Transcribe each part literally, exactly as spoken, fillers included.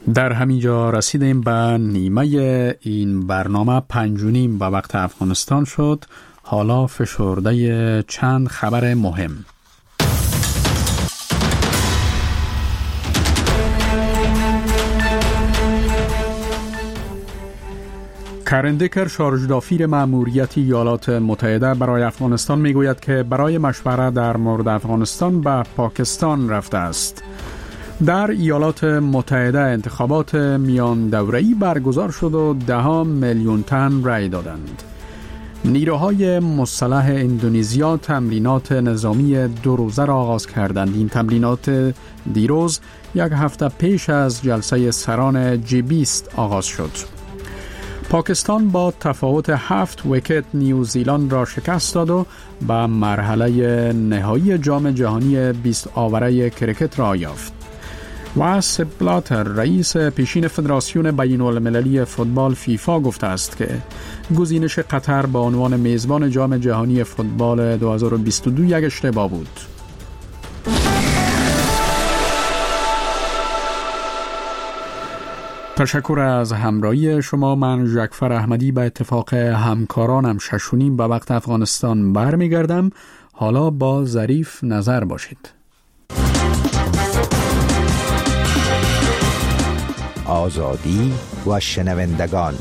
در همینجا رسیدیم به نیمه این برنامه. پنج و نیم به وقت افغانستان شد. حالا فشرده چند خبر مهم. کرن دیکر، شارژدافیر مأموریت ایالات متحده برای افغانستان، میگوید که برای مشورت در مورد افغانستان به پاکستان رفته است. در ایالات متحده انتخابات میان دوره‌ای برگزار شد و ده میلیون تن رای دادند. نیروهای مسلح اندونزیا تمرینات نظامی دو روزه را آغاز کردند. این تمرینات دیروز یک هفته پیش از جلسه سران جی بیست آغاز شد. پاکستان با تفاوت هفت ویکت نیوزیلند را شکست داد و به مرحله نهایی جام جهانی بیست آوره کرکت را یافت. و سپ بلاتر، رئیس پیشین فدراسیون بین المللی فوتبال فیفا، گفته است که گزینش قطر به عنوان میزبان جام جهانی فوتبال دو هزار و بیست و دو یک اشتباه بود. تشکر از همراهی شما. من ژکفر احمدی به اتفاق همکارانم شش و نیم به وقت افغانستان برمیگردم. حالا با ظریف نظر باشید. آزادی و شنوندگان.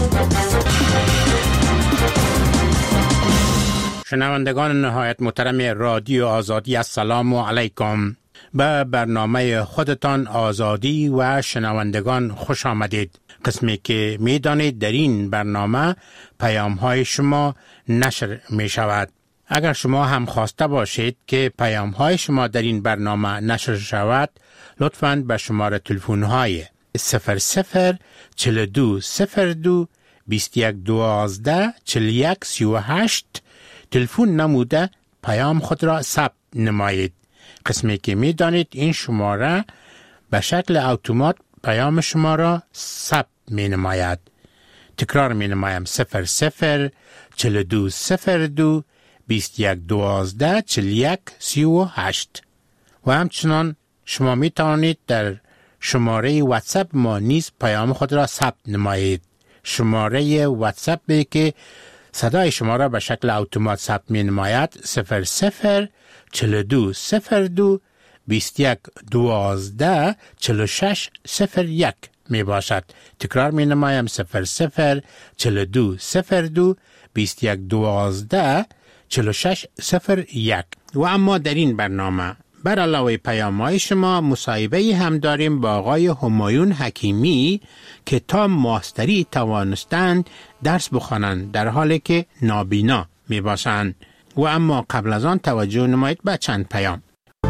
شنوندگان نهایت محترم رادیو آزادی، السلام علیکم. به برنامه خودتان آزادی و شنوندگان خوش آمدید. قسمی که می دانید در این برنامه پیام های شما نشر می شود. اگر شما هم خواسته باشید که پیام های شما در این برنامه نشر شود، لطفاً به شماره تلفن های صفر صفر چهل و دو صفر دو بیست و یک دوازده چهل و یک سی و هشت تلفن نموده پیام خود را ثبت نمایید. قسمی که می دانید این شماره به شکل اتومات پیام شما را ثبت می نماید. تکرار می نمایم: صفر صفر چهل و دو صفر دو بیست و یک دوازده چهل و یک سی و هشت. و همچنان شما می توانید در شماره واتساپ ما نیز پیام خود را ثبت نمایید. شماره واتساپ که صدای شما را به شکل اتومات ثبت می نماید صفر صفر چهل و دو صفر دو بیست و یک دوازده چهل و شش صفر یک می باشد. تکرار می نمایم: صفر صفر چهل و دو صفر دو بیست و یک دوازده چهل و شش صفر یک. و اما در این برنامه بر علاوه پیام‌های شما مصاحبه هم داریم با آقای همایون حکیمی که تا ماستری توانستند درس بخوانند در حالی که نابینا می باشند. و اما قبل از آن توجه نمایید به چند پیام.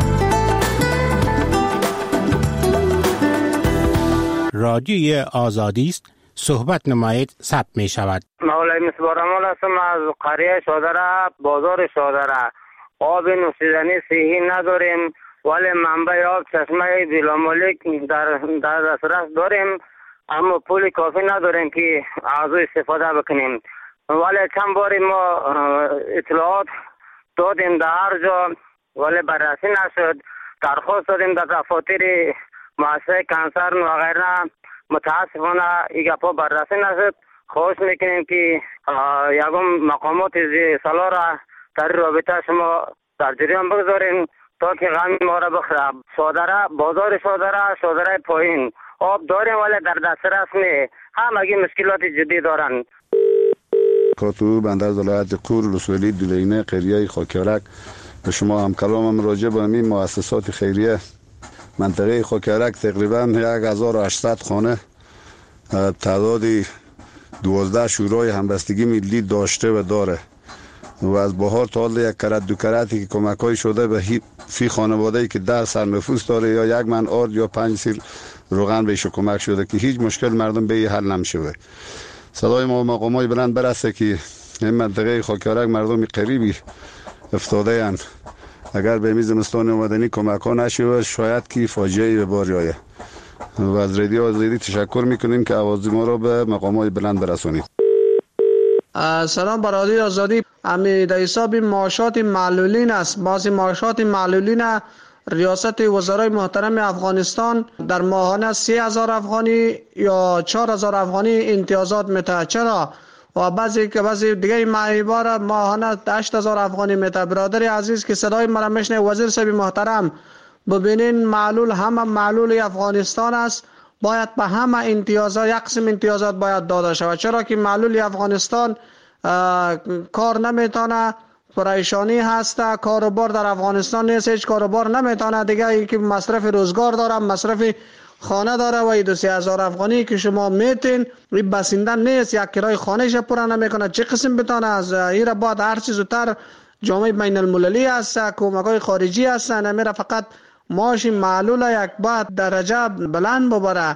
رادیوی آزادی است، صحبت نمایید، ثبت می شود. مولای مصباح‌رحمان هستم از قریه شادره، بازار شادره. آب نوشیدنی صحی نداریم، ولی منبع آب چشمه بلامالک در در دسترس داریم، اما پول کافی نداریم که از او استفاده بکنیم. ولی چند باری ما اطلاعات دادیم در هر جا، ولی بررسی نشد. درخواست دادیم در دفاتر مؤسسه کنسرن و غیره، متاسفانه این گپا بررسی نشد. خواهش میکنیم که یکم مقامات سالار را در رابطه شما در جریان بگذارین تا که غم ما را بخوره. شادره، بازار شادره، شادره پایین آب داریم ولی در دسترس نی. همگی مشکلات جدی دارن. کاتو بنده از ولایت کور رسولی دولینه قریه خاکیارک به شما هم کلامم راجع به این مؤسسات خیریه منطقه خاکیارک تقریبا یک هزار و هشتصد خانه تعداد دوازده شورای همبستگی ملی داشته و داره و از بهار تا حال یک کرت دو کرتی که کمک‌های شده به فی خانواده‌ای که در سرنفوس داره یا یک من آرد یا پنج سیر روغن بهش کمک شده که هیچ مشکل مردم به این حل نمیشه. صدای ما مقامای بلند برسه که این منطقه خاکیارک مردم قریبی افتاده اند. اگر به میز مستان مدنی کمک ها نشه شاید که فاجعه به بار آید. و از رادیو آزادی تشکر میکنیم که آواز ما را به مقامات بلند برسونید. سلام بر رادیو آزادی. امی در حساب معاشات معلولین است. بعضی معاشات معلولین ریاست وزرای محترم افغانستان در ماهانه سه هزار افغانی یا چهار هزار افغانی امتیازات میده. چرا؟ و بعضی که بعضی دیگه معیبار ماهانه هشت هزار افغانی میده. برادر عزیز که صدای مرا میشنه، وزیر صاحب محترم، ببینین معلول همه معلول افغانستان است، باید به همه امتیازات یک قسم امتیازات باید داده شود. چرا که معلول افغانستان کار نمیتونه، پریشانی هست، کاروبار در افغانستان نیست، هیچ کاروبار نمیتونه دیگه، ای که مصرف روزگار داره، مصرف خانه داره و این دو سه هزار افغانی که شما میتین این بسنده نیست، یک کرای خانهش پورا نمیکنه. چه قسم بتونه از این را بعد هر چیز زودتر جامعه بین المللی هست، کمک‌های خارجی هست، نمیره فقط معاش معلول یک بعد درجه بلند ببره.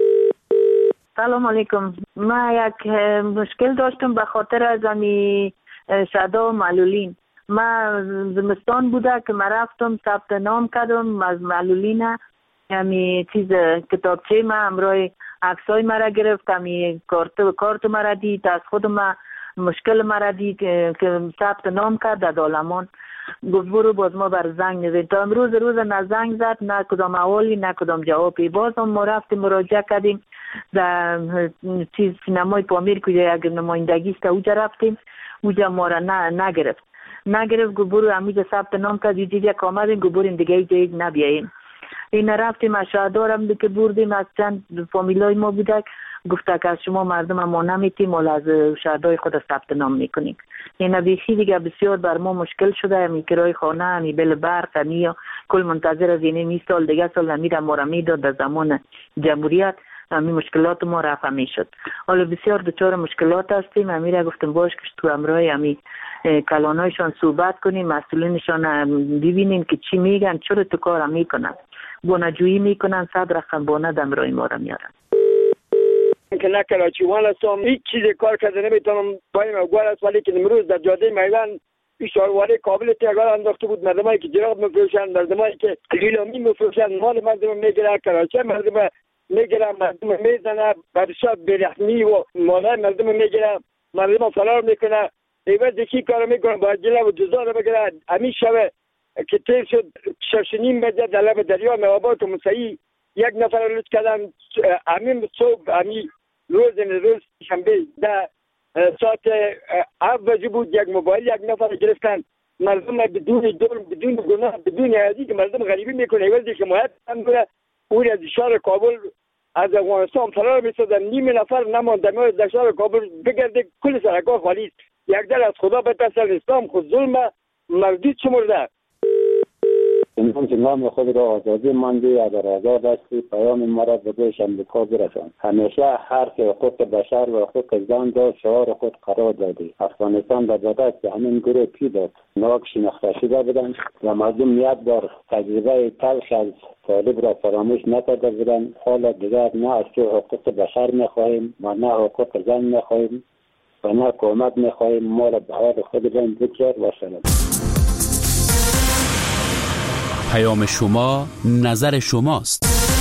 سلام علیکم. ما یک مشکل داشتم به خاطر از امی شهدا و معلولین. ما زمستان بوده که ما رفتم ثبت نام کردم از معلولین، امی چیز کتابچه ما همراه عکسای مرا گرفت، امی کارت کارت مرا دید، از خود ما مشکل مرا دید که ثبت نام کرد در دالمان. گفت برو، باز ما بر زنگ نزد. تا امروز روز نه زنگ زد، نه کدام اولی نه کدام جوابی. باز هم ما رفتیم مراجعه کردیم در چیز سینمای پامیر که یک نمایندگی است، اونجا رفتیم، اونجا ما را نه نگرفت نگرفت گفت برو همینجا ثبت نام کرد، یک یک آمدیم گفت بریم دیگه جایی نبیاییم. این رفتیم از شهردارم که بردیم، از چند فامیلای ما بودک، گفته که از شما مردم ما نمیتیم، ولی از شهردار خود ثبت نام میکنیم. این بیخی دیگه بسیار بر ما مشکل شده. امی کرای خانه، امی بل برق، امی کل منتظر از این می سال دیگه سال نمیره ما را میداد در زمان جمهوریت، امی مشکلات ما رفع میشد. حالا بسیار دچار مشکلات هستیم. امی را گفتم باش که تو امرای امی کلانایشان صحبت کنیم، مسئولینشان ببینیم که چی میگن، چرا تو کار میکنن، بونجویی میکنن، صد رقم بونه دمرای ما را میارن. که نکنه چیوان هستم، هیچ چیز کار کرده نمیتونم، پایم گوار است، ولی که امروز در جاده میوان اشارواره کابل تیگار انداخته بود، مردمایی که جراب میفروشن، مردمایی که لیلامی میفروشن، مال مردم میگیره، کراچه مردم میگیره، مردم میزنه، برشاد برحمی و مالای مردم میگیره، مردم فرار میکنه. ایوز یکی کار میکنه، با جله و جزا رو بگیره. همین شبه که تیر شد ششنیم بجه در لب دریا موابات و مسیحی یک نفر روز کردن. همین صبح همین روز روز شنبه در ساعت هفت بجه بود، یک موبایل یک نفر گرفتن. مردم بدون دور، بدون گناه، بدون عادی که مردم غریبی میکنه، ایوزی که ماهد هم کنه اون از شهر کابل از افغانستان فرار میسازن. نیم نفر نمانده در شهر کابل بگرده، کل سرکا خالی است. یک در از خدا بترسن، اسلام خود ظلم مردود شمرده. انسان که نام خود را آزادی مانده، اگر آزاد هستی پیام مرا به گوش امریکا برسان. همیشه حرف حقوق بشر و حقوق زن را شعار خود قرار دادی. افغانستان در دادست به همین گروه پی داد ناک شناخته شده بودند و مردم یک بار تجربه تلخ از طالب را فراموش نکرده بودند. حالا دیگر نه از تو حقوق بشر میخواهیم و نه حقوق زن میخواهیم و نه کمک میخواهیم. ما را به حال خودمان بگذار و سلام. پیام شما نظر شماست.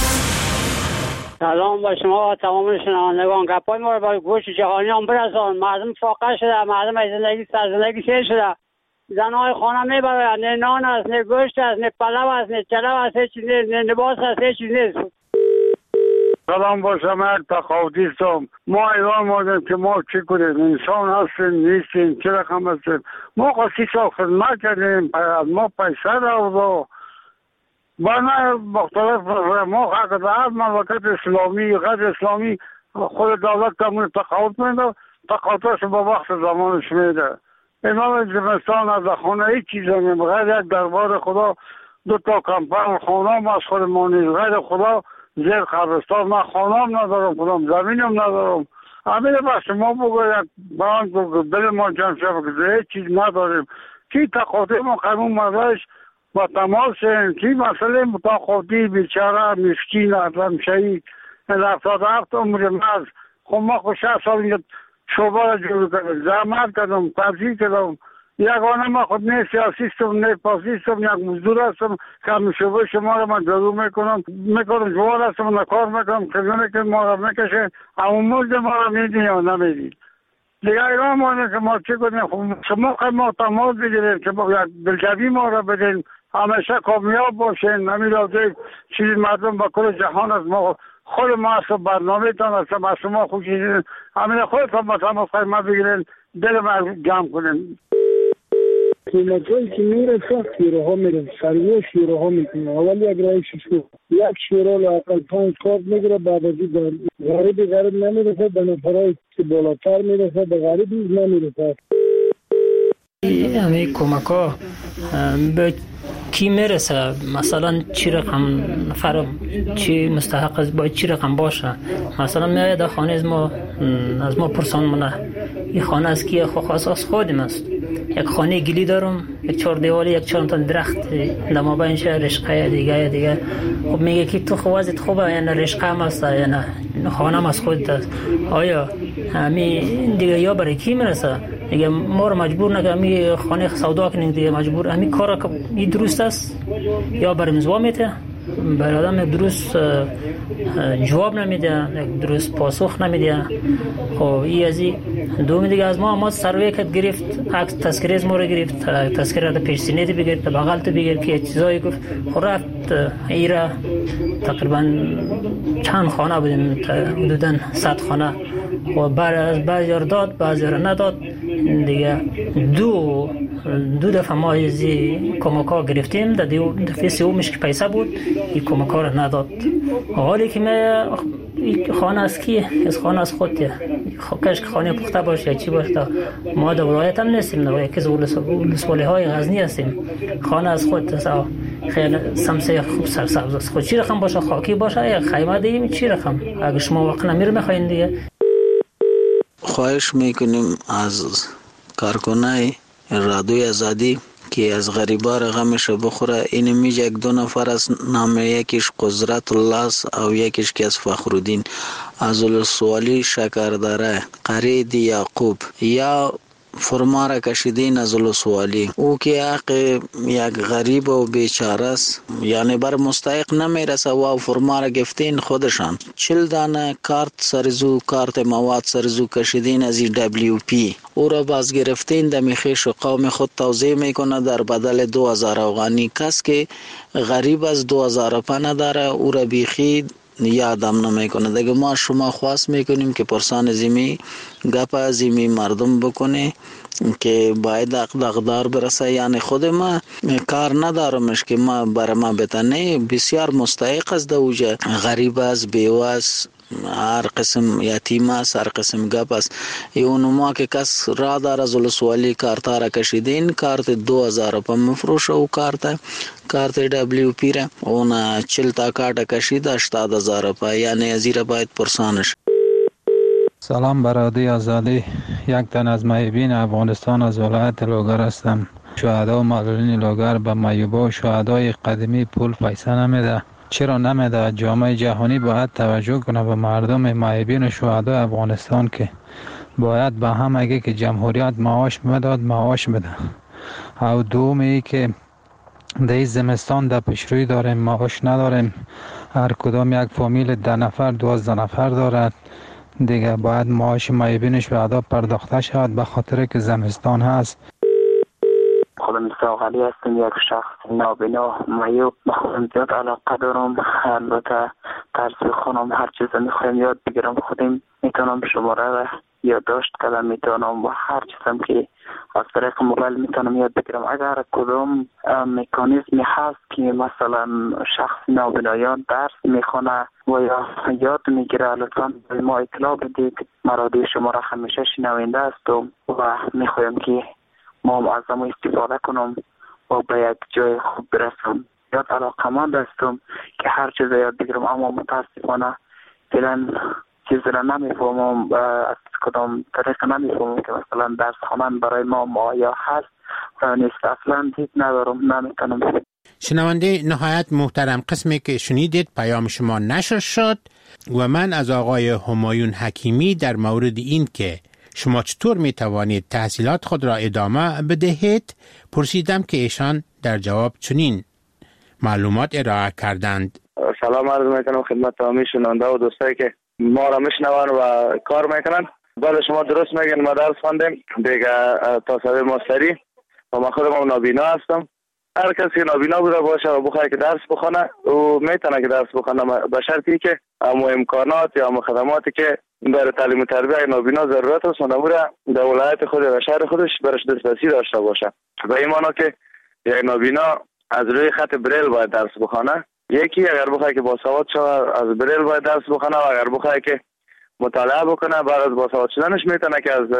سلام با شما و تمام شنوندگان. گپای ما رو با گوش جهانیان برسان. مردم فاقه شده، مردم از زندگی سرزندگی سیر شده. زنهای خانه میبرن، نه نان است، نه گوشت است، نه پلو است، نه چلو است، هیچ چیز نیست، نه لباس است، هیچ چیز نیست. سلام با شما، تخاوتی هستم. ما ایران مادم که ما چی کنیم؟ انسان هستیم نیستیم، چه رقم هستیم؟ ما خواهی سال خدمت کردیم، ما پیسه رو بنا مختلف ما حق دارد. مملکت اسلامی غیر اسلامی خود دولت کمون تقاوت میده، تقاوتش با وقت زمانش میده. امام زمستان از خانه هیچ چیز نمیم، غیر یک دربار خدا دو تا کمپن خانه هم از خود ما نیست. غیر خدا زیر قبرستان من خانه هم ندارم، کدام زمین هم ندارم. همین با شما بگوید بران که دل ما جمع شد که هیچ چیز نداریم. کی تقاوت ما قانون مدرش با تماس کی مسئله متقاضی بیچاره مسکین آدم شهید هفتاد و هفت عمر ماست. خب ما خود شصت سال شعبه را جور کردم، زحمت کردم، تبذیر کردم. یگانه ما خود نه سیاسیستم نه پاسیستم، یک مزدور هستم که همین شعبه شما را من جلو میکنم میکنم جوار هستم و کار میکنم خدمه که ما را میکشه. اما مزد ما را میدین یا نمیدین دیگه ایران مانه که ما چه کنیم؟ شما خیلی ما تماس بگیریم که ما دلجوی ما را بدین، همیشه کامیاب باشین. نمیدونم چیزی مردم به کل جهان است. ما خود ما اصلا برنامه تان اصلا با شما خوشی همین خودتان مثلا خیمه بگیرین دل ما جمع کنین. قیمتایی که میره سخت شیره ها میره سریع شیره ها میکنه. اول یک رای شیشه یک شیره لاقل پانچ کارت میگیره، بعد از این غریبی غریب نمیرسه، به نفرهای که بالاتر میرسه، به غریبی نمیرسه. همه کمک ها به کی میرسه؟ مثلا چی رقم نفر چی مستحق است، باید چی رقم باشه؟ مثلا میاید در خانه از ما از ما پرسان منه این خانه از کی؟ خو خاص از خودم است. یک خانه گلی دارم، یک چهار دیوالی، یک چهار تا درخت در مابین شه رشقه دیگه دیگه. خب میگه که تو خوازت خوبه یا نه رشقه هم است یا نه خانه هم از خودت است. آیا همین دیگه یا برای کی میرسه؟ دیگه ما رو مجبور نگه می خانه سودا کنیم دیگه مجبور همین کار که این درست است یا برای مزوا میته برای آدم درست جواب نمیده، درست پاسخ نمیده. خب این از این دوم دیگه از ما ما سروی کت گرفت، عکس تذکره از ما رو گرفت، تذکره در پیش سینه بگیر، در بغل تو بگیر که چیزایی گفت. خب رفت ایرا تقریبا چند خانه بودیم، حدودا صد خانه و بعد از بعضی رو داد بعضی رو نداد دیگه. دو دو دفعه ما از کمک‌ها گرفتیم، در دفعه سومش که پیسه بود این کمک‌ها رو نداد. حالی که ما خانه از کی؟ از خانه از خودیه. کاش که خانه پخته باشه یا چی باشه. ما در ولایت هم نیستیم، در ولایت ولسوالی‌های غزنی هستیم. خانه از خود است. خیلی سمسه خوب سرسبز است. خود چی رقم باشه؟ خاکی باشه یا خیمه دیگه چی رقم؟ اگه شما وقت نمیره میخواین دیگه. خواهش میکنیم از کارکنای رادیوی آزادی که از غریبا رقمش بخوره. این میگه یک دو نفر از نام یکیش قدرت الله است او یکیش که از فخرالدین از ولسوالی شکردره قرید یعقوب یا فرما را کشیدین از ولسوالی. او که حق یک غریب و بیچاره است، یعنی بر مستحق نمیرسه و فرما را گفتین خودشان. چل دانه کارت سرزو کارت مواد سرزو کشیدین از دبلیو پی. او را باز گرفتین دمی خیش و قوم خود توضیح میکنه در بدل دو هزار افغانی. کس که غریب از دو هزار پا نداره او را بیخی یادم نمیکنه دیگه. ما شما خواست میکنیم که پرسان زیمی گپ زیمی مردم بکنه که باید اقدار برسه. یعنی خود ما کار ندارمش که ما برای ما بتنه بسیار مستحق است دوجه غریب است بیوه است هر قسم یتیم است هر قسم گپ است. اون ما که کس را دار از ولسوالی کارتا را کشیدین کارت دو هزار پا مفروشه و کارت کارت دبلیو پی را اون چل تا کارت کشید هشتاد هزار پا. یعنی ازیره باید پرسانش. سلام برادری آزادی. یک تن از محبین افغانستان از ولایت لوگر هستم. شهدا و معلولین لوگر به محبوبا و شهدای قدیمی پول پیسه نمیده. چرا نمیده؟ جامعه جهانی باید توجه کنه به مردم محبین و شهدای افغانستان که باید به هم اگه که جمهوریت معاش میداد معاش بده. او دومی که در زمستان در پیشروی داریم معاش نداریم. هر کدام یک فامیل ده نفر دوازده نفر دارد دیگه. باید معاش محبین شهدا پرداخته شود به خاطر که زمستان هست. خودم ساقلی هستم، یک شخص نابینا معیوب. به خودم زیاد علاقه دارم. البته طرز خونم هر چیز میخوایم یاد بگیرم خودم میتونم شماره یادداشت کردم میتونم و هر چیزم که از طریق موبایل میتونم یاد بگیرم. اگر کدام مکانیزمی هست که مثلا شخص نابینایان درس میخونه و یا یاد میگیره لطفا به ما اطلاع بدید. مرادی شما را همیشه شنونده هستم و میخوایم که ما هم از ما استفاده کنم و به یک جای خوب برسم. یاد علاقمند هستم که هر چیز یاد بگیرم اما متاسفانه فعلا چیز را نمیفهمم از کدام طریق نمیفهمم که مثلا درس خوانن برای ما مایا هست و نیست. اصلا دید ندارم نمیتونم. شنونده نهایت محترم، قسمی که شنیدید پیام شما نشر شد و من از آقای همایون حکیمی در مورد این که شما چطور می توانید تحصیلات خود را ادامه بدهید پرسیدم که ایشان در جواب چنین معلومات ارائه کردند. سلام عرض میکنم خدمت تمامی شنونده و دوستایی که ما را میشنون و کار میکنن. بعد شما درست میگن ما درس خواندیم دیگه تا سوی ماستری و ما خودم نابینا هستم هر کسی که نابینا بوده باشه و بخواد که درس بخونه او میتونه که درس بخونه، به شرطی که همو امکانات یا همو خدماتی که برای تعلیم و تربیت نابینا ضرورت است اونموره در ولایت خود و شهر خودش برش دسترسی داشته باشه. به این معنی که یک نابینا از روی خط بریل باید درس بخونه. یکی اگر بخواد که باسواد شود از بریل باید درس بخونه، و اگر بخواد که مطالعه بکنه بعد از باسواد شدنش میتونه که از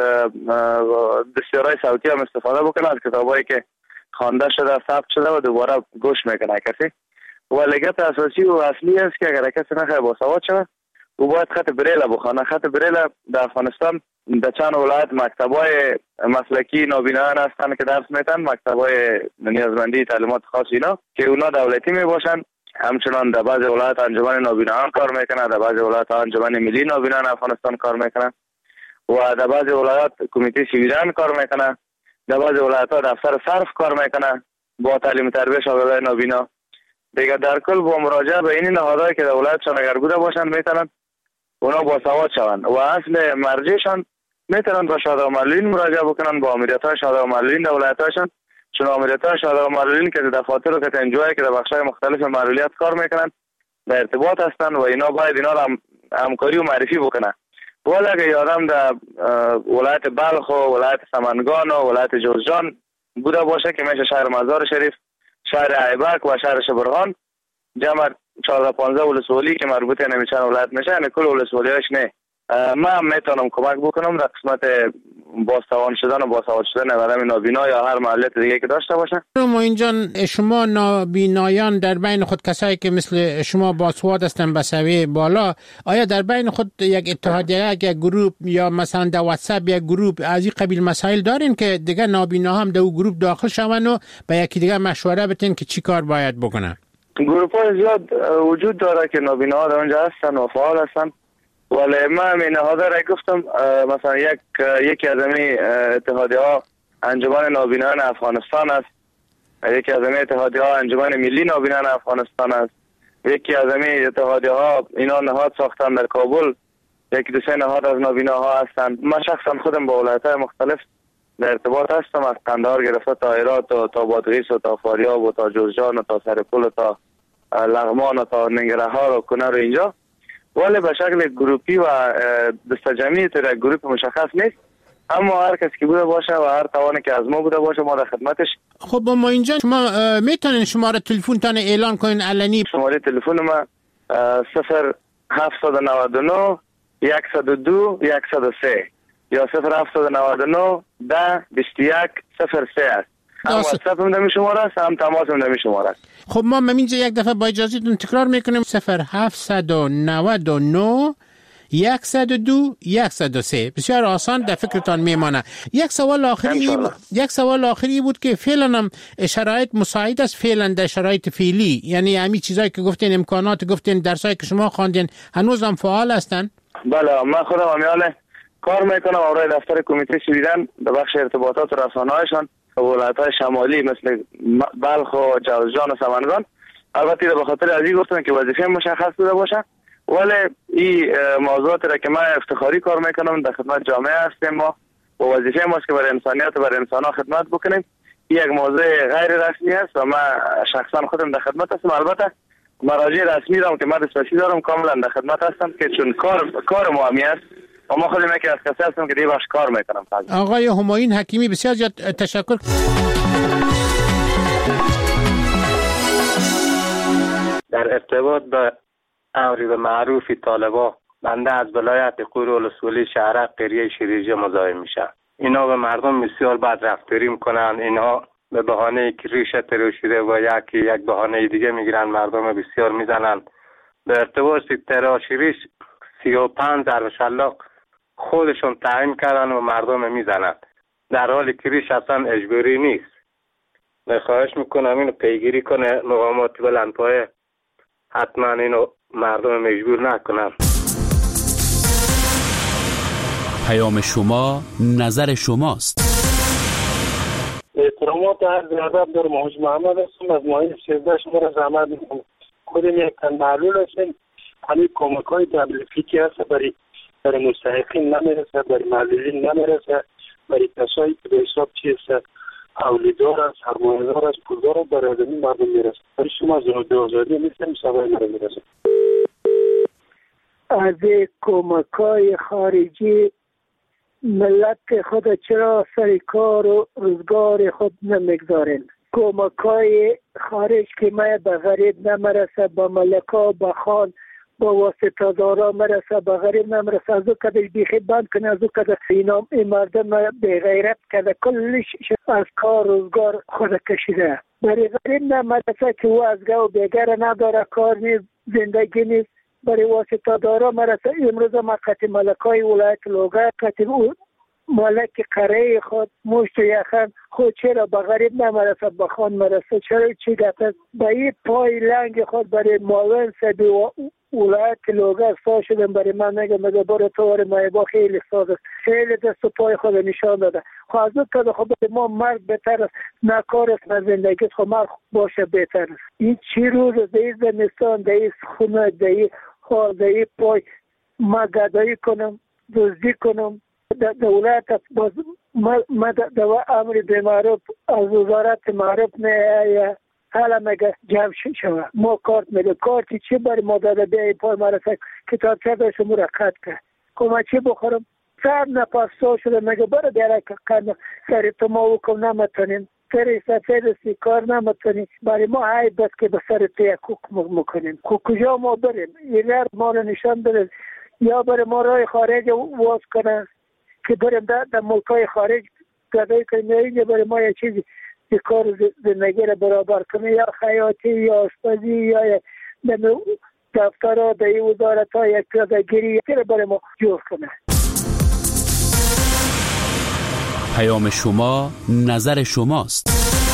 دستیارهای صوتی هم استفاده بکنه، از کتابایی که خوانده شده ثبت شده و دوباره گوش میکنه کسی. و لگت اساسی و اصلی است که اگر کسی نخواه باسواد شود او باید خط بریل بخونه. خط بریل در افغانستان در چند ولایت مکتبای مسلکی نابینایان هستند که درس میتن، مکتبای نیازمندی تعلیمات خاص اینا که اونا دولتی میباشن. همچنان در بعض ولایت انجمن نابینایان کار میکنه، در بعض ولایت انجمن ملی نابینایان افغانستان کار میکنه و در بعض ولایت کمیته سیویلان کار میکنه، در بعض ولایت ها دفتر صرف کار میکنه با تعلیم تربیت شاگردای نابینا. دیگه در کل با مراجعه به این نهادهایی که در ولایتشان اگر بوده باشند میتونن اونا باسواد شوند و اصل مرجعشان میتونن با شهدا و معلولین مراجعه بکنن، با امریت‌های شهدا و معلولین در ولایت‌هاشون، چون امریت‌های شهدا و معلولین که در دفاتر و کتنجوهای که در بخش‌های مختلف معلولیت کار میکنن در ارتباط هستند و اینا باید اینا را همکاری و معرفی بکنن. ولی اگه یادم در ولایت بلخ و ولایت سمنگان و ولایت جوزجان بوده باشه که میشه شهر مزار شریف، شهر ایبک و شهر شبرغان، جمع چهارده پانزده ولسوالی که مربوط نمیشن ولایت میشه، یعنی کل ولسوالیاش نه. من هم میتونم کمک بکنم در قسمت بازتوان شدن و باسواد شدن آدم نابینا یا هر معلولیت دیگه که داشته باشه. معین جان، شما نابینایان در بین خود کسایی که مثل شما باسواد هستن به سویه بالا، آیا در بین خود یک اتحادیه، یک گروه یا مثلا در واتساپ یک گروه از این قبیل مسائل دارین که دیگه نابینا هم در گروه داخل شون و به یکی دیگه مشوره بتین که چی کار باید بکنن؟ گروپ های زیاد وجود داره که نابینا ها در اونجا هستن و فعال هستن، ولی من همین نهاده را گفتم مثلا یک یکی از این اتحادیه ها انجمن نابینایان افغانستان است، یکی از این اتحادیه ها انجمن ملی نابینایان افغانستان است، یکی از این اتحادیه ها اینا نهاد ساختن در کابل، یکی دو سه نهاد از نابیناها هستند. من شخصا خودم با ولایت‌های مختلف در ارتباط هستم، از قندهار گرفته تا هرات و تا بادغیس و تا فاریاب و تا جوزجان و تا سرپل و تا لغمان و تا ننگرهار و کنر و اینجا، ولی به شکل گروپی و دستجمعی تو یک گروپ مشخص نیست، اما هر کسی که بوده باشه و هر توانی که از ما بوده باشه ما در خدمتش. خب ما اینجا شما میتونین شماره تلفن تان اعلان کنین علنی؟ شماره تلفن ما صفر هفتصد و نود و نه صد و دو صد و سه یا صفر هفتصد و نود و نه ده بیست و یک صفر سه است. هم واتساپ هم دمی شماره است، هم تماس هم دمی شماره است. خب ما همینجا یک دفعه با اجازهتون تکرار میکنیم: صفر هفتصد و نود و نه صد و دو صد و سه. بسیار آسان در فکرتان میمانه. یک سوال آخری بود. یک سوال آخری بود که فعلا هم شرایط مساعد است، فعلا در شرایط فعلی، یعنی همین چیزایی که گفتین، امکانات گفتین، درسایی که شما خواندین هنوز هم فعال هستن؟ بله، من خودم همیاله کار میکنم برای دفتر کمیته سویدن در بخش ارتباطات و رسانه‌هایشان ولایت‌های شمالی مثل بلخ و جوزجان و سمنگان. البته به خاطر ازی گفتم که وظیفه مشخص بوده باشه، ولی این موضوعات را که من افتخاری کار میکنم در خدمت جامعه هستیم، ما و وظیفه ماست که برای انسانیت و برای انسان‌ها خدمت بکنیم. این یک موضوع غیر رسمی است و من شخصا خودم در خدمت هستم. البته مراجع رسمی دارم که من دسترسی دارم، کاملا در خدمت هستم که چون کار کار مهمی است و ما خودم یکی از کسایی هستم که دیگه بخش کار میکنم. آقای همایون حکیمی، بسیار زیاد تشکر. در ارتباط به امری به معروف طالبا، بنده از ولایت قور ولسوالی شهرک قریه شیریجه مزاحم میشم. اینا به مردم بسیار بد رفتاری میکنن. اینا به بهانه که ریشه تراشیده و یکی یک بهانه دیگه میگیرن، مردم بسیار میزنن. به ارتباط تراشیریش سی و پنج ضرب شلاق خودشون تعیین کردن و مردم میزنن، در حالی که ریش اصلا اجباری نیست. من خواهش میکنم اینو پیگیری کنه مقامات بلندپایه، حتما اینو مردم مجبور نکنن. پیام شما نظر شماست. احترامات عرض ادب دارم. حاج محمد هستم از ماهی سیزده. شما را زحمت میکنم، خودم یک تن معلول هستم. همین کمک های تبلیغی که هست برای برای مستحقین نمیرسه، برای معلولین نمیرسه، برای کسایی که به حساب چی هست اولیدار است، سرمایه‌دار است، پولدار است، برای این مردم میرسه. ولی شما زود آزادی نیستیم سوای مرا میرسه. از کمک‌های خارجی ملت خود چرا سر کار و روزگار خود نمیگذارن؟ کمک‌های خارج که ما به غریب نمیرسه، به ملکا، به خان، با واسطه دارا مرسه، به غریب نمرسه. از او کدش بیخی بند کنه، از او کدش اینا این مردم به غیرت کده، کلش از کار روزگار خود کشیده. برای غریب نمرسه که او از گو بیگر نداره، کار نیست، زندگی نیست. برای واسطه دارا مرسه. امروز ما قطع ملکای ولایت لوگر، قطع ملک قره خود مشت یخن خود چرا به غریب نمرسه، به خان مرسه؟ چرا چی گفت؟ به این پای لنگ خود برای معاون سبی و ولایت لوگر سا شدن. برای من نگه مگه برای طور مایبا خیلی ساز است، خیلی دست و پای خود نشان داده. خواه که خب ما مرد بهتر است، نه کار است نه زندگی، خب مرد باشه بهتر است. این چی روز در این زمستان، در این خونه، در این حال، در این پای ما گدایی کنم، دزدی کنم؟ دولت باز ما دو امر بیمعروف از وزارت معروف نه حالا مگه جمع شوه ما کارت میده، کارتی چی برای ما داده بیایی پای مرسک کتاب چه داشت مرقت که کما چی بخورم سر نپافسا شده مگه برای بیاره که قرن سری تو ما وکم نمتونیم سری سفید سی کار نمتونیم برای ما های بس که به سر تو یک حکم میکنیم. کجا ما بریم؟ یه ما رو نشان بده یا برای ما رای خارج واز کنه که بریم در, در ملکای خارج گدایی کنیم، یا اینجا برای ما یه چیزی که کار زندگی رو برابر کنه، یا خیاطی یا آشپزی یا دفتر ها در این وزارت ها یک پیاده‌گیری رو برای ما جور کنه. پیام شما نظر شماست.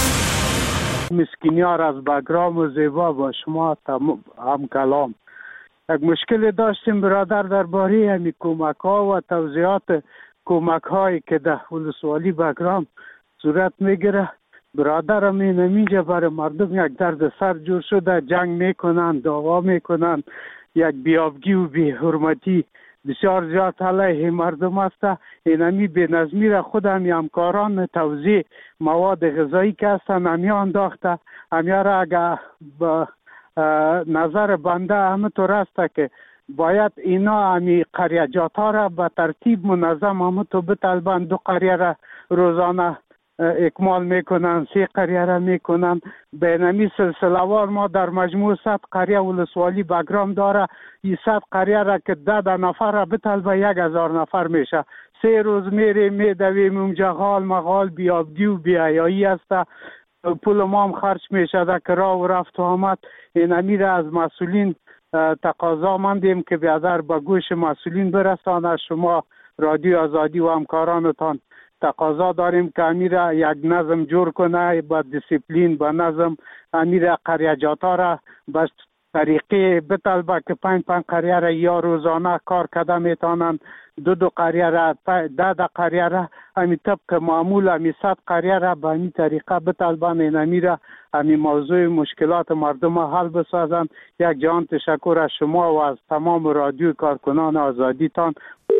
مسکینیار از بگرام و زیبا با شما هم کلام. یک مشکل داشتیم برادر درباره همی کمک ها و توضیحات کمک هایی که در ولسوالی بگرام صورت میگیره. برادرم این اینجا برای مردم یک درد سر جور شده، جنگ میکنن، دعوا میکنن، یک بیابگی و بی حرمتی بسیار زیاد علیه مردم است. اینمی به نظمی را خود همی همکاران توزیع مواد غذایی که هستن همی انداخته. همی را اگر با نظر بنده همه طور است که باید اینا همی قریجات ها را به ترتیب منظم همه تو بطلبند. دو قریه را روزانه اکمال میکنن، سه قریه را میکنن. به نمی سلسلوار ما در مجموع صد قریه ولسوالی بگرام داره. این صد قریه را که ده ده نفر را بطلبه یک هزار نفر میشه. سه روز میره میدویم اونجا غال مغال بیابگی و بیایایی است. پول ما هم خرج میشه که راه و رفت و آمد. این امیر از مسئولین تقاضا مندیم که بیادر به گوش مسئولین برسانه. شما رادیو آزادی و همکارانتان تقاضا داریم که امیر یک نظم جور کنه، با دیسیپلین با نظم امیر قریجاتا را به طریقه بطلبه که پنج پنج قریه را یا روزانه کار کده میتانند، دو دو قریه را ده ده قریه را همی طبق معمول همی صد قریه را به همی طریقه بطلبن. این امیر همی موضوع مشکلات مردم حل بسازند. یک جهان تشکر از شما و از تمام رادیو کارکنان آزادی تان.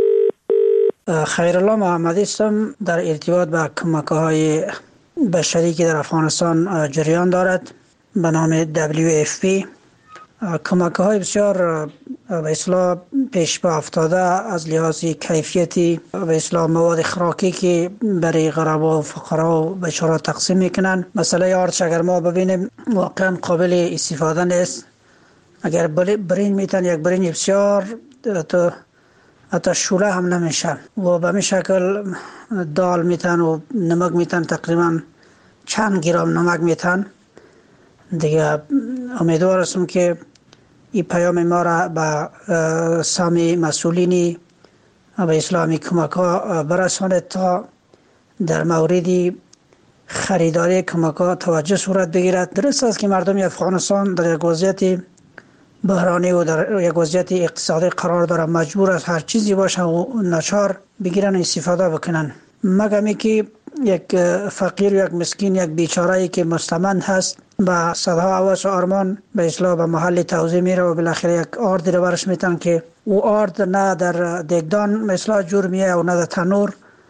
خیرالله محمدی هستم. در ارتباط به کمک‌های بشری که در افغانستان جریان دارد به نام دبلیو اف پی، کمک‌های بسیار به اصطلاح پیش با افتاده از لحاظ کیفیتی به اصطلاح مواد خوراکی که برای غربا و فقرا و بیچاره تقسیم میکنن. مسئله آرچ اگر ما ببینیم واقعا قابل استفاده نیست. اگر برین میتن یک برین بسیار تو حتی شوله هم نمیشه و به می شکل دال میتن و نمک میتن تقریبا چند گرم نمک میتن دیگه. امیدوار هستم که این پیام ما را به سامی مسئولینی به اسلامی کمک ها برساند تا در موردی خریداری کمک ها توجه صورت بگیرد. درست است که مردم افغانستان در یک وضعیت بحرانی و در یک وضعیت اقتصادی قرار داره، مجبور است هر چیزی باشه و ناچار بگیرن استفاده بکنن. مگمی که یک فقیر، یک مسکین، یک بیچاره‌ای که مستمند هست با صدها حواس و آرمان به اصلاح به محل توزیع میره و بالاخره یک آرد رو برش میتن که او آرد نه در دیگدان مثلا جور میه و نه در تنور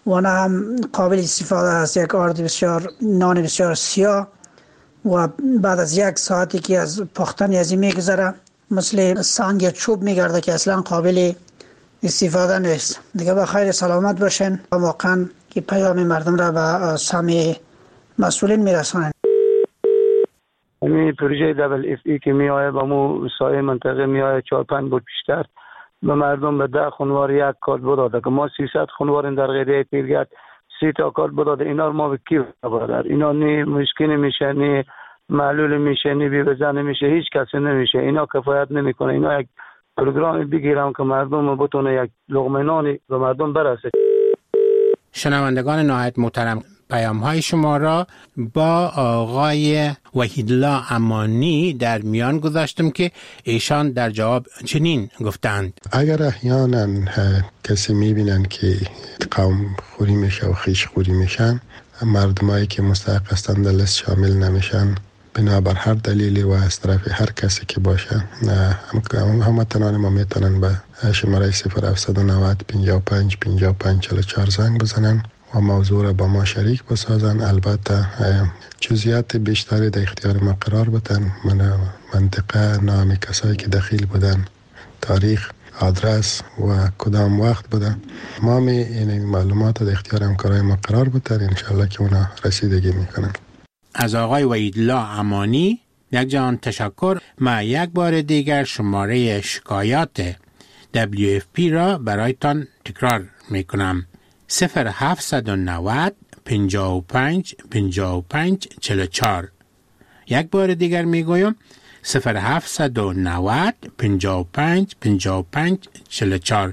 و نه هم قابل استفاده است. یک آرد بسیار نان بسیار سیاه و بعد از یک ساعتی که از پختن از این میگذره مثل سنگ یا چوب میگرده که اصلا قابل استفاده نیست. دیگه به خیر سلامت باشین و واقعا که پیام مردم را به سمع مسئولین میرسانن. این پروژه دبل اف ای که می آید با مو سایه منطقه می آید چهار پنج بود پیشتر به مردم به ده خانوار یک کارت بداده که ما سیصد خانوار در قریه پیرگرد سی تا کارت بداده. اینا ما به کی برادر؟ اینا نی مشکل میشه، نی معلول میشه، نی بی بزن میشه، هیچ کسی نمیشه. اینا کفایت نمیکنه. اینا یک پروگرام بگیرم که مردم بتونه یک لقمه نانی به مردم برسه. شنوندگان نهایت محترم، پیام های شما را با آقای وحیدالله امانی در میان گذاشتم که ایشان در جواب چنین گفتند: اگر احیانا کسی میبینن که قوم خوری میشه و خیش خوری میشن، مردمایی که مستحق هستند در لیست شامل نمیشن بنابر هر دلیلی و از طرف هر کسی که باشه، هموطنان ما میتونن به شماره صفر هفتصد و نود پنجاه و پنج پنجاه و پنج چهل و چهار زنگ بزنن و موضوع را با ما شریک بسازن. البته جزئیات بیشتری در اختیار ما قرار بدن. من منطقه، نام کسایی که دخیل بودن، تاریخ، آدرس و کدام وقت بودن، ما می این معلومات در اختیار همکارای ما قرار بدن. انشالله که اونا رسیدگی میکنن. از آقای وحیدالله امانی یک جان تشکر. ما یک بار دیگر شماره شکایات دبلیو اف پی را برایتان تکرار میکنم: صفر هفتصد و نود پنجاه و پنج پنجاه و پنج چهل و چهار. یک بار دیگر میگویم: صفر هفتصد و نود پنجاه و پنج پنجاه و پنج چهل و چهار.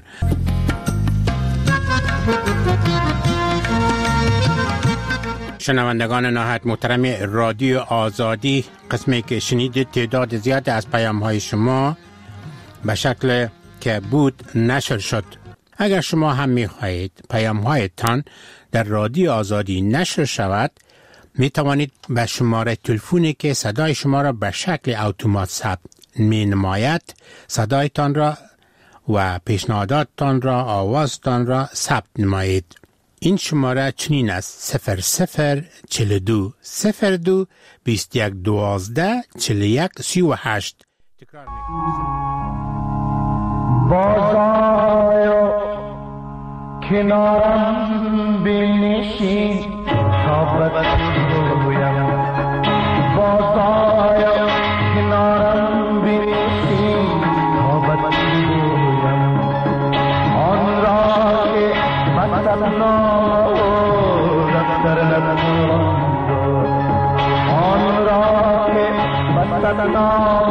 شنوندگان نهایت محترم رادیو آزادی، قسمی که شنیدید تعداد زیاد از پیام های شما به شکل که بود نشر شد. اگر شما هم می خواهید پیام هایتان در رادیو آزادی نشر شود، می توانید به شماره تلفنی که صدای شما را به شکل اتومات ثبت می نماید صدایتان را و پیشنهاداتتان را، آوازتان را ثبت نمایید. این شماره چنین است: صفر صفر چهل و دو صفر دو بیست و یک دوازده چهل و یک سی و هشت. بازآیو کنارم بنشین تا بگویم، بازآیو کنارم بنشین تا بگویم آن را که مثلا آن را که مثلا